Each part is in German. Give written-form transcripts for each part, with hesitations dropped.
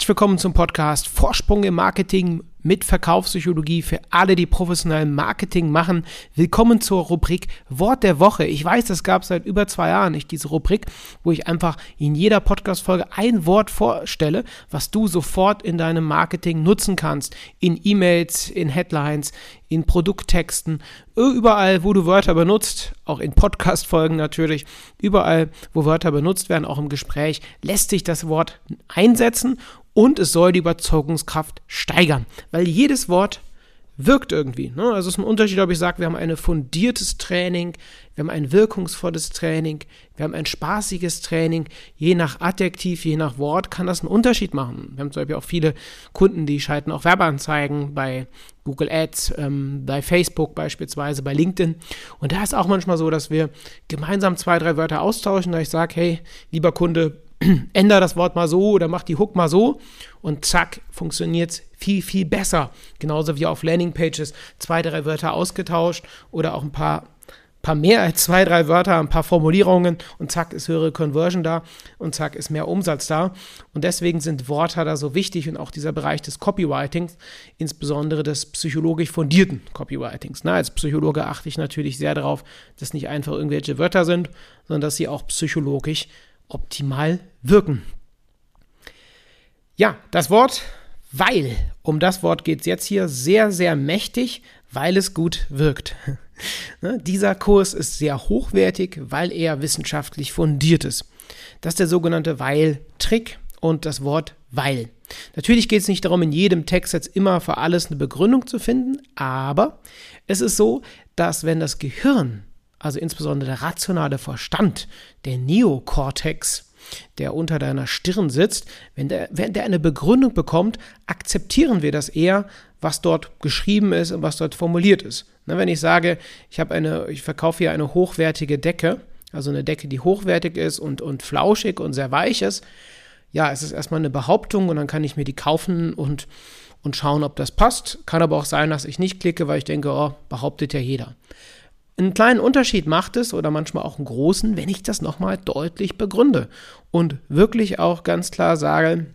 Herzlich willkommen zum Podcast Vorsprung im Marketing mit Verkaufspsychologie für alle, die professionell Marketing machen. Willkommen zur Rubrik Wort der Woche. Ich weiß, das gab es seit über 2 Jahren nicht, diese Rubrik, wo ich einfach in jeder Podcast-Folge ein Wort vorstelle, was du sofort in deinem Marketing nutzen kannst. In E-Mails, in Headlines, in Produkttexten, überall, wo du Wörter benutzt, auch in Podcast-Folgen natürlich, überall, wo Wörter benutzt werden, auch im Gespräch, lässt sich das Wort einsetzen und es soll die Überzeugungskraft steigern, weil jedes Wort wirkt irgendwie. Ne? Also es ist ein Unterschied, ob ich sage, wir haben ein fundiertes Training, wir haben ein wirkungsvolles Training, wir haben ein spaßiges Training. Je nach Adjektiv, je nach Wort kann das einen Unterschied machen. Wir haben zum Beispiel auch viele Kunden, die schalten auch Werbeanzeigen bei Google Ads, bei Facebook beispielsweise, bei LinkedIn. Und da ist auch manchmal so, dass wir gemeinsam 2, 3 Wörter austauschen, da ich sage, hey, lieber Kunde, ändere das Wort mal so oder mach die Hook mal so und zack, funktioniert es viel, viel besser. Genauso wie auf Landingpages 2, 3 Wörter ausgetauscht oder auch ein paar mehr als 2, 3 Wörter, ein paar Formulierungen und zack, ist höhere Conversion da und zack, ist mehr Umsatz da. Und deswegen sind Wörter da so wichtig und auch dieser Bereich des Copywritings, insbesondere des psychologisch fundierten Copywritings. Als Psychologe achte ich natürlich sehr darauf, dass nicht einfach irgendwelche Wörter sind, sondern dass sie auch psychologisch optimal wirken. Ja, das Wort weil. Um das Wort geht es jetzt hier sehr, sehr mächtig, weil es gut wirkt. Dieser Kurs ist sehr hochwertig, weil er wissenschaftlich fundiert ist. Das ist der sogenannte Weil-Trick und das Wort weil. Natürlich geht es nicht darum, in jedem Text jetzt immer für alles eine Begründung zu finden, aber es ist so, dass wenn das Gehirn, also insbesondere der rationale Verstand, der Neokortex, der unter deiner Stirn sitzt, wenn der eine Begründung bekommt, akzeptieren wir das eher, was dort geschrieben ist und was dort formuliert ist. Wenn ich sage, ich verkaufe hier eine hochwertige Decke, also eine Decke, die hochwertig ist und flauschig und sehr weich ist, ja, es ist erstmal eine Behauptung und dann kann ich mir die kaufen und schauen, ob das passt. Kann aber auch sein, dass ich nicht klicke, weil ich denke, behauptet ja jeder. Einen kleinen Unterschied macht es oder manchmal auch einen großen, wenn ich das nochmal deutlich begründe und wirklich auch ganz klar sage,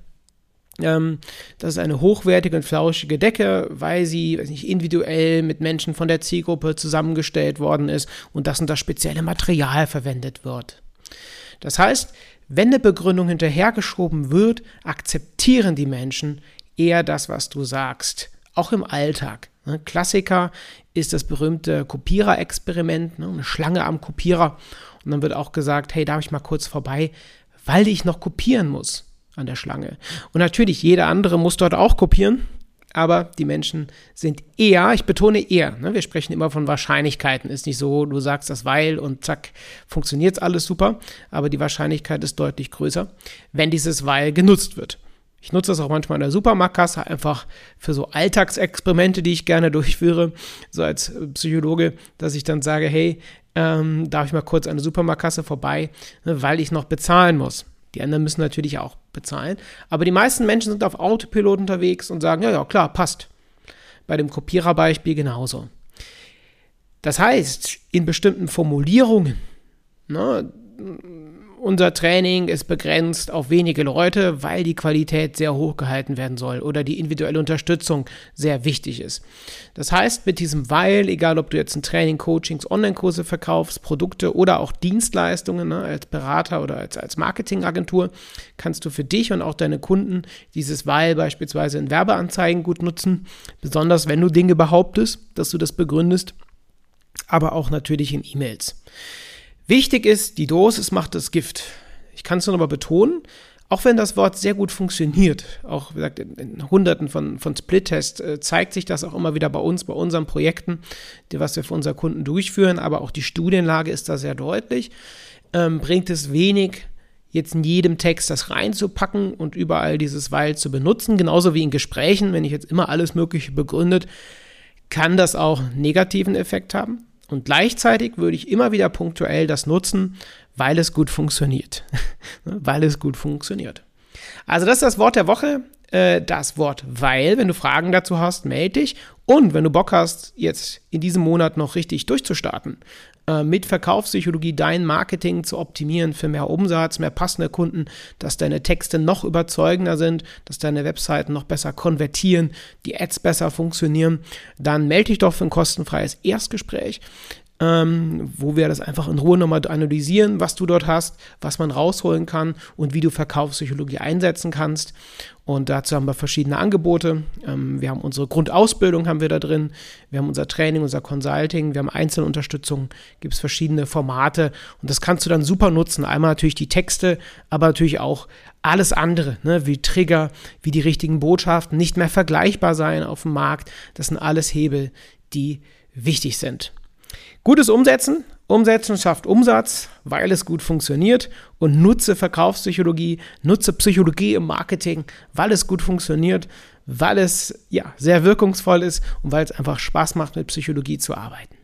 das ist eine hochwertige und flauschige Decke, weil sie individuell mit Menschen von der Zielgruppe zusammengestellt worden ist und das spezielle Material verwendet wird. Das heißt, wenn eine Begründung hinterhergeschoben wird, akzeptieren die Menschen eher das, was du sagst, auch im Alltag. Klassiker ist das berühmte Kopierer-Experiment, eine Schlange am Kopierer. Und dann wird auch gesagt, hey, darf ich mal kurz vorbei, weil ich noch kopieren muss an der Schlange. Und natürlich, jeder andere muss dort auch kopieren, aber die Menschen sind eher, ich betone eher, wir sprechen immer von Wahrscheinlichkeiten, ist nicht so, du sagst das weil und zack, funktioniert alles super, aber die Wahrscheinlichkeit ist deutlich größer, wenn dieses weil genutzt wird. Ich nutze das auch manchmal in der Supermarktkasse, einfach für so Alltagsexperimente, die ich gerne durchführe, so als Psychologe, dass ich dann sage, hey, darf ich mal kurz an der Supermarktkasse vorbei, weil ich noch bezahlen muss. Die anderen müssen natürlich auch bezahlen, aber die meisten Menschen sind auf Autopilot unterwegs und sagen, ja, klar, passt. Bei dem Kopiererbeispiel genauso. Das heißt, in bestimmten Formulierungen, unser Training ist begrenzt auf wenige Leute, weil die Qualität sehr hoch gehalten werden soll oder die individuelle Unterstützung sehr wichtig ist. Das heißt, mit diesem Weil, egal ob du jetzt ein Training, Coachings, Online-Kurse verkaufst, Produkte oder auch Dienstleistungen als Berater oder als Marketingagentur, kannst du für dich und auch deine Kunden dieses Weil beispielsweise in Werbeanzeigen gut nutzen, besonders wenn du Dinge behauptest, dass du das begründest, aber auch natürlich in E-Mails. Wichtig ist, die Dosis macht das Gift. Ich kann es nur noch mal betonen, auch wenn das Wort sehr gut funktioniert, auch wie gesagt, in Hunderten von Split-Tests zeigt sich das auch immer wieder bei uns, bei unseren Projekten, was wir für unsere Kunden durchführen, aber auch die Studienlage ist da sehr deutlich, bringt es wenig, jetzt in jedem Text das reinzupacken und überall dieses Weil zu benutzen, genauso wie in Gesprächen, wenn ich jetzt immer alles Mögliche begründet, kann das auch einen negativen Effekt haben. Und gleichzeitig würde ich immer wieder punktuell das nutzen, weil es gut funktioniert. Weil es gut funktioniert. Also das ist das Wort der Woche. das Wort weil. Wenn du Fragen dazu hast, melde dich. Und wenn du Bock hast, jetzt in diesem Monat noch richtig durchzustarten, mit Verkaufspsychologie dein Marketing zu optimieren für mehr Umsatz, mehr passende Kunden, dass deine Texte noch überzeugender sind, dass deine Webseiten noch besser konvertieren, die Ads besser funktionieren, dann melde dich doch für ein kostenfreies Erstgespräch, wo wir das einfach in Ruhe nochmal analysieren, was du dort hast, was man rausholen kann und wie du Verkaufspsychologie einsetzen kannst. Und dazu haben wir verschiedene Angebote. Wir haben unsere Grundausbildung haben wir da drin, wir haben unser Training, unser Consulting, wir haben Einzelunterstützung, gibt es verschiedene Formate und das kannst du dann super nutzen. Einmal natürlich die Texte, aber natürlich auch alles andere, ne, wie Trigger, wie die richtigen Botschaften, nicht mehr vergleichbar sein auf dem Markt. Das sind alles Hebel, die wichtig sind. Gutes Umsetzen. Umsetzen schafft Umsatz, weil es gut funktioniert und nutze Verkaufspsychologie, nutze Psychologie im Marketing, weil es gut funktioniert, weil es sehr wirkungsvoll ist und weil es einfach Spaß macht, mit Psychologie zu arbeiten.